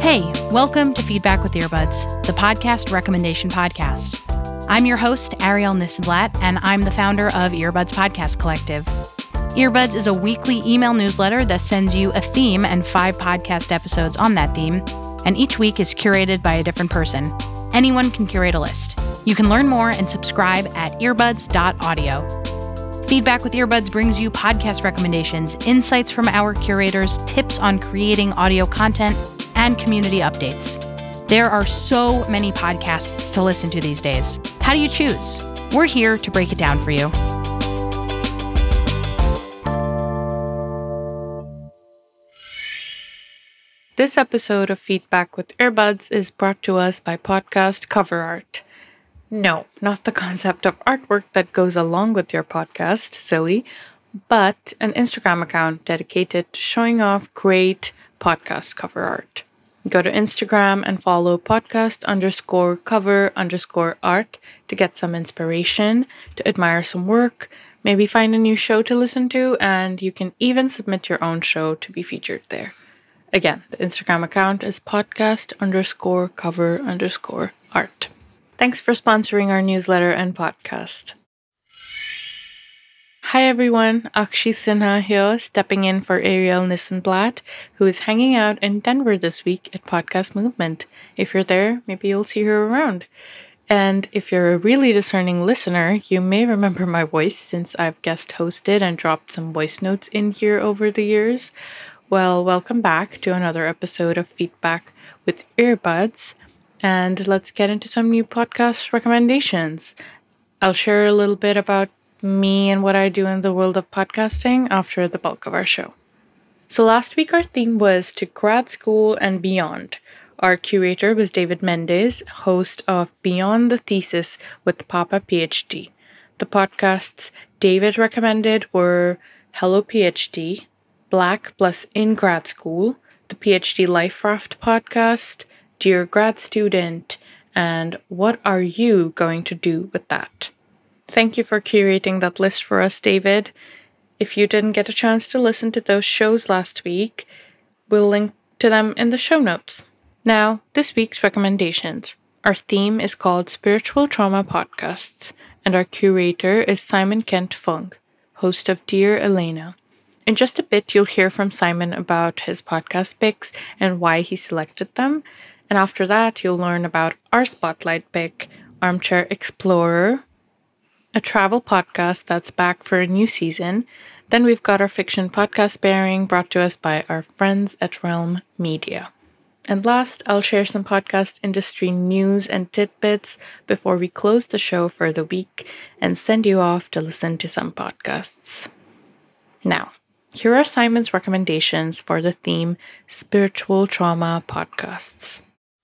Hey, welcome to Feedback with Earbuds, the podcast recommendation podcast. I'm your host, Ariel Nissenblatt, and I'm the founder of Earbuds Podcast Collective. Earbuds is a weekly email newsletter that sends you a theme and 5 podcast episodes on that theme, and each week is curated by a different person. Anyone can curate a list. You can learn more and subscribe at earbuds.audio. Feedback with Earbuds brings you podcast recommendations, insights from our curators, tips on creating audio content, and community updates. There are so many podcasts to listen to these days. How do you choose? We're here to break it down for you. This episode of Feedback with Earbuds is brought to us by podcast cover art. No, not the concept of artwork that goes along with your podcast, silly, but an Instagram account dedicated to showing off great podcast cover art. Go to Instagram and follow podcast_cover_art to get some inspiration, to admire some work, maybe find a new show to listen to, and you can even submit your own show to be featured there. Again, the Instagram account is podcast_cover_art. Thanks for sponsoring our newsletter and podcast. Hi everyone, Akshi Sinha here, stepping in for Ariel Nissenblatt, who is hanging out in Denver this week at Podcast Movement. If you're there, maybe you'll see her around. And if you're a really discerning listener, you may remember my voice since I've guest hosted and dropped some voice notes in here over the years. Well, welcome back to another episode of Feedback with Earbuds, and let's get into some new podcast recommendations. I'll share a little bit about me and what I do in the world of podcasting after the bulk of our show. So last week our theme was to grad school and beyond. Our curator was David Mendez, host of Beyond the Thesis with Papa PhD. The podcasts David recommended were Hello PhD, Black Plus in Grad School, the PhD Life Raft podcast, Dear Grad Student, and What Are You Going to Do with That? Thank you for curating that list for us, David. If you didn't get a chance to listen to those shows last week, we'll link to them in the show notes. Now, this week's recommendations. Our theme is called Spiritual Trauma Podcasts, and our curator is Simon Kent Fung, host of Dear Elena. In just a bit, you'll hear from Simon about his podcast picks and why he selected them. And after that, you'll learn about our spotlight pick, Armchair Explorer, a travel podcast that's back for a new season. Then we've got our fiction podcast pairing brought to us by our friends at Realm Media. And last, I'll share some podcast industry news and tidbits before we close the show for the week and send you off to listen to some podcasts. Now, here are Simon's recommendations for the theme Spiritual Trauma Podcasts.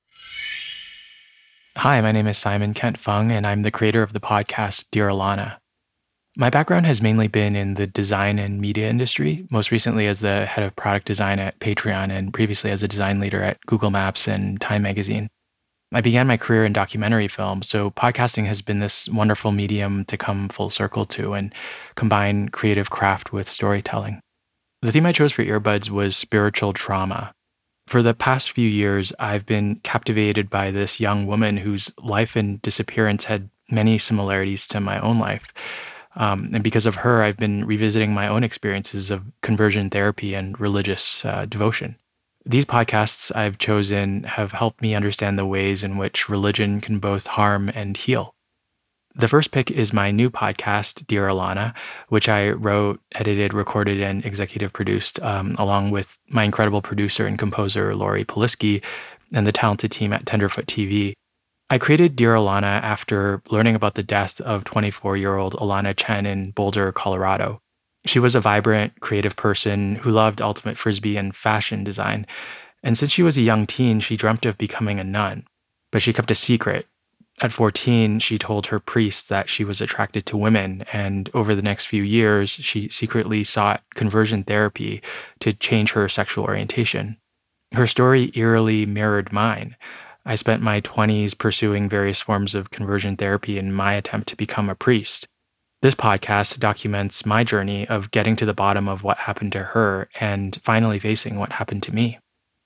Hi, my name is Simon Kent Fung, and I'm the creator of the podcast Dear Alana. My background has mainly been in the design and media industry, most recently as the head of product design at Patreon and previously as a design leader at Google Maps and Time Magazine. I began my career in documentary film, so podcasting has been this wonderful medium to come full circle to and combine creative craft with storytelling. The theme I chose for Earbuds was spiritual trauma. For the past few years, I've been captivated by this young woman whose life and disappearance had many similarities to my own life. And because of her, I've been revisiting my own experiences of conversion therapy and religious devotion. These podcasts I've chosen have helped me understand the ways in which religion can both harm and heal. The first pick is my new podcast, Dear Alana, which I wrote, edited, recorded, and executive produced, along with my incredible producer and composer, Lori Poliski, and the talented team at Tenderfoot TV. I created Dear Alana after learning about the death of 24-year-old Alana Chen in Boulder, Colorado. She was a vibrant, creative person who loved ultimate frisbee and fashion design. And since she was a young teen, she dreamt of becoming a nun. But she kept a secret. At 14, she told her priest that she was attracted to women, and over the next few years, she secretly sought conversion therapy to change her sexual orientation. Her story eerily mirrored mine. I spent my 20s pursuing various forms of conversion therapy in my attempt to become a priest. This podcast documents my journey of getting to the bottom of what happened to her and finally facing what happened to me.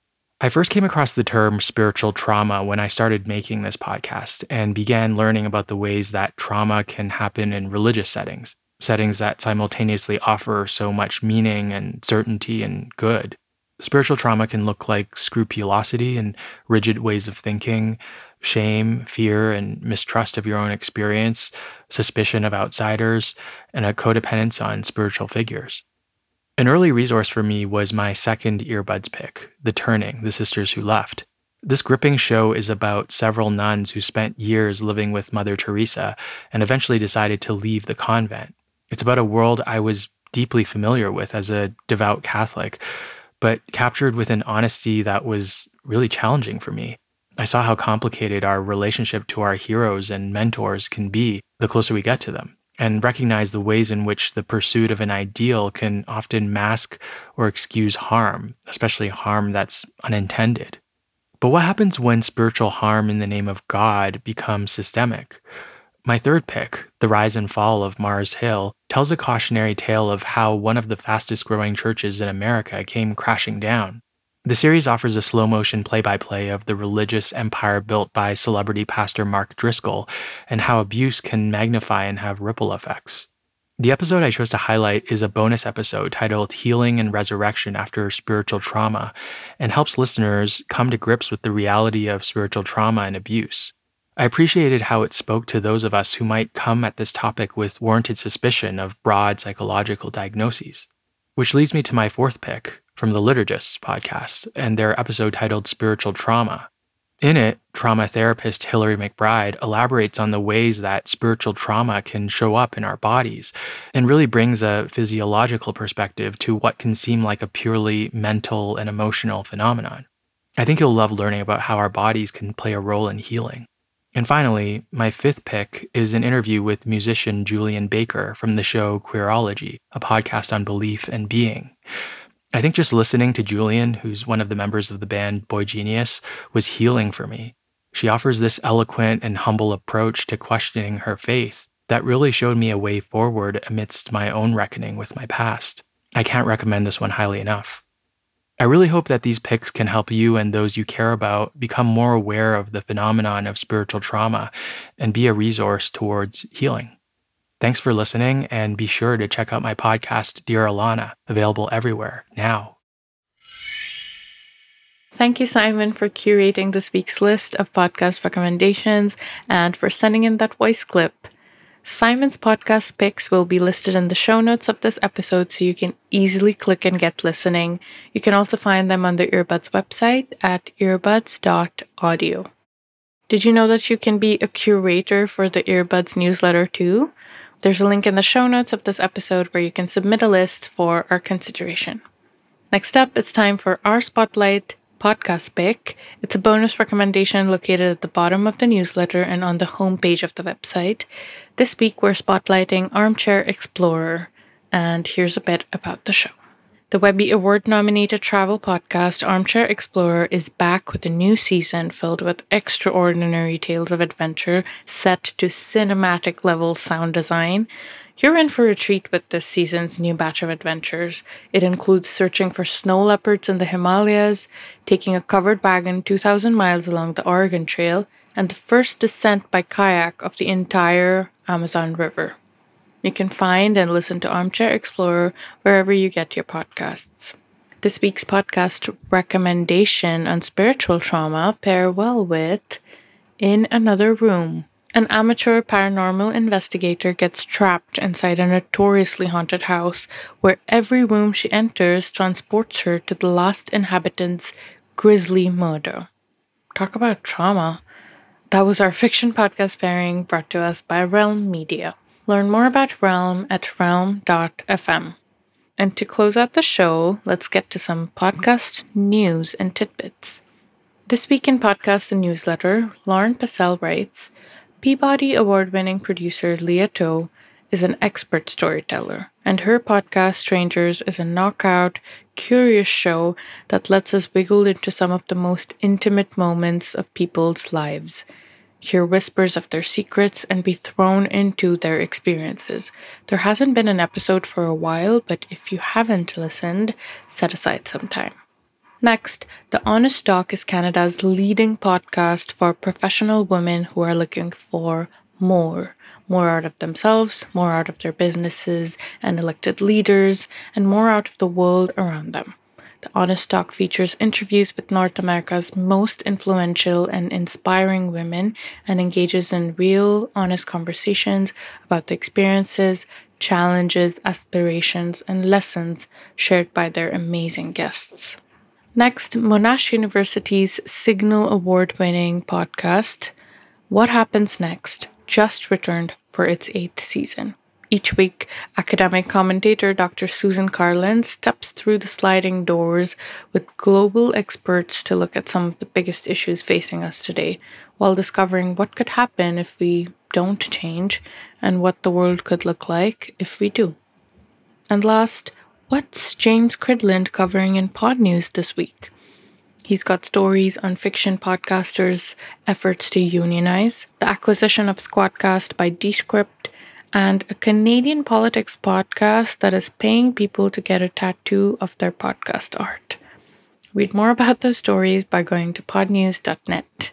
I first came across the term spiritual trauma when I started making this podcast and began learning about the ways that trauma can happen in religious settings, settings that simultaneously offer so much meaning and certainty and good. Spiritual trauma can look like scrupulosity and rigid ways of thinking, shame, fear, and mistrust of your own experience, suspicion of outsiders, and a codependence on spiritual figures. An early resource for me was my second Earbuds pick, The Turning, The Sisters Who Left. This gripping show is about several nuns who spent years living with Mother Teresa and eventually decided to leave the convent. It's about a world I was deeply familiar with as a devout Catholic, but captured with an honesty that was really challenging for me. I saw how complicated our relationship to our heroes and mentors can be the closer we get to them, and recognize the ways in which the pursuit of an ideal can often mask or excuse harm, especially harm that's unintended. But what happens when spiritual harm in the name of God becomes systemic? My third pick, The Rise and Fall of Mars Hill, tells a cautionary tale of how one of the fastest growing churches in America came crashing down. The series offers a slow-motion play-by-play of the religious empire built by celebrity pastor Mark Driscoll and how abuse can magnify and have ripple effects. The episode I chose to highlight is a bonus episode titled Healing and Resurrection After Spiritual Trauma and helps listeners come to grips with the reality of spiritual trauma and abuse. I appreciated how it spoke to those of us who might come at this topic with warranted suspicion of broad psychological diagnoses. Which leads me to my fourth pick, from the Liturgists podcast and their episode titled Spiritual Trauma. In it, trauma therapist Hilary McBride elaborates on the ways that spiritual trauma can show up in our bodies and really brings a physiological perspective to what can seem like a purely mental and emotional phenomenon. I think you'll love learning about how our bodies can play a role in healing. And finally, my fifth pick is an interview with musician Julian Baker from the show Queerology, a podcast on belief and being. I think just listening to Julian, who's one of the members of the band Boy Genius, was healing for me. She offers this eloquent and humble approach to questioning her faith that really showed me a way forward amidst my own reckoning with my past. I can't recommend this one highly enough. I really hope that these picks can help you and those you care about become more aware of the phenomenon of spiritual trauma and be a resource towards healing. Thanks for listening, and be sure to check out my podcast, Dear Alana, available everywhere now. Thank you, Simon, for curating this week's list of podcast recommendations and for sending in that voice clip. Simon's podcast picks will be listed in the show notes of this episode so you can easily click and get listening. You can also find them on the Earbuds website at earbuds.audio. Did you know that you can be a curator for the Earbuds newsletter too? There's a link in the show notes of this episode where you can submit a list for our consideration. Next up, it's time for our Spotlight podcast pick. It's a bonus recommendation located at the bottom of the newsletter and on the homepage of the website. This week, we're spotlighting Armchair Explorer, and here's a bit about the show. The Webby Award-nominated travel podcast Armchair Explorer is back with a new season filled with extraordinary tales of adventure set to cinematic-level sound design. You're in for a treat with this season's new batch of adventures. It includes searching for snow leopards in the Himalayas, taking a covered wagon 2,000 miles along the Oregon Trail, and the first descent by kayak of the entire Amazon River. You can find and listen to Armchair Explorer wherever you get your podcasts. This week's podcast recommendation on spiritual trauma pair well with In Another Room. An amateur paranormal investigator gets trapped inside a notoriously haunted house where every room she enters transports her to the last inhabitant's grisly murder. Talk about trauma. That was our fiction podcast pairing brought to us by Realm Media. Learn more about Realm at realm.fm. And to close out the show, let's get to some podcast news and tidbits. This week in Podcast and Newsletter, Lauren Passell writes, Peabody Award-winning producer Leah Toe is an expert storyteller, and her podcast Strangers is a knockout, curious show that lets us wiggle into some of the most intimate moments of people's lives, hear whispers of their secrets, and be thrown into their experiences. There hasn't been an episode for a while, but if you haven't listened, set aside some time. Next, The Honest Talk is Canada's leading podcast for professional women who are looking for more out of themselves, more out of their businesses and elected leaders, and more out of the world around them. The Honest Talk features interviews with North America's most influential and inspiring women and engages in real, honest conversations about the experiences, challenges, aspirations, and lessons shared by their amazing guests. Next, Monash University's Signal Award-winning podcast, What Happens Next, just returned for its 8th season. Each week, academic commentator Dr. Susan Carlin steps through the sliding doors with global experts to look at some of the biggest issues facing us today, while discovering what could happen if we don't change and what the world could look like if we do. And last, what's James Cridland covering in Pod News this week? He's got stories on fiction podcasters' efforts to unionize, the acquisition of Squadcast by Descript, and a Canadian politics podcast that is paying people to get a tattoo of their podcast art. Read more about those stories by going to podnews.net.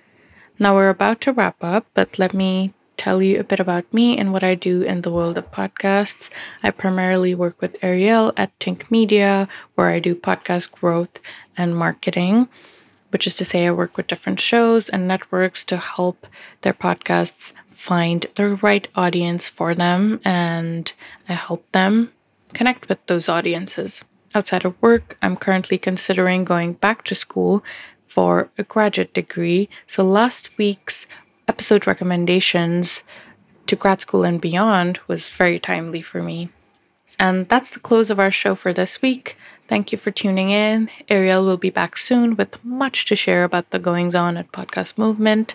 Now we're about to wrap up, but let me tell you a bit about me and what I do in the world of podcasts. I primarily work with Ariel at Tink Media, where I do podcast growth and marketing, which is to say I work with different shows and networks to help their podcasts find the right audience for them, and I help them connect with those audiences. Outside of work, I'm currently considering going back to school for a graduate degree, so last week's episode recommendations to grad school and beyond was very timely for me. And that's the close of our show for this week. Thank you for tuning in. Ariel will be back soon with much to share about the goings-on at Podcast Movement.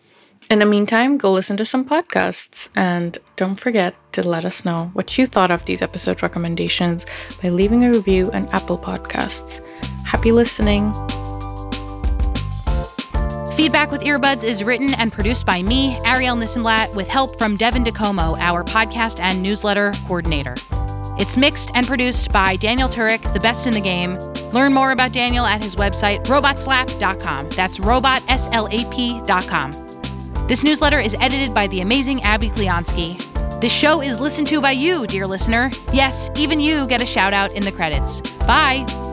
In the meantime, go listen to some podcasts, and don't forget to let us know what you thought of these episode recommendations by leaving a review on Apple Podcasts. Happy listening! Feedback with Earbuds is written and produced by me, Ariel Nissenblatt, with help from Devin DeComo, our podcast and newsletter coordinator. It's mixed and produced by Daniel Turek, the best in the game. Learn more about Daniel at his website, robotslap.com. That's robotslap.com. This newsletter is edited by the amazing Abby Kleonsky. This show is listened to by you, dear listener. Yes, even you get a shout out in the credits. Bye!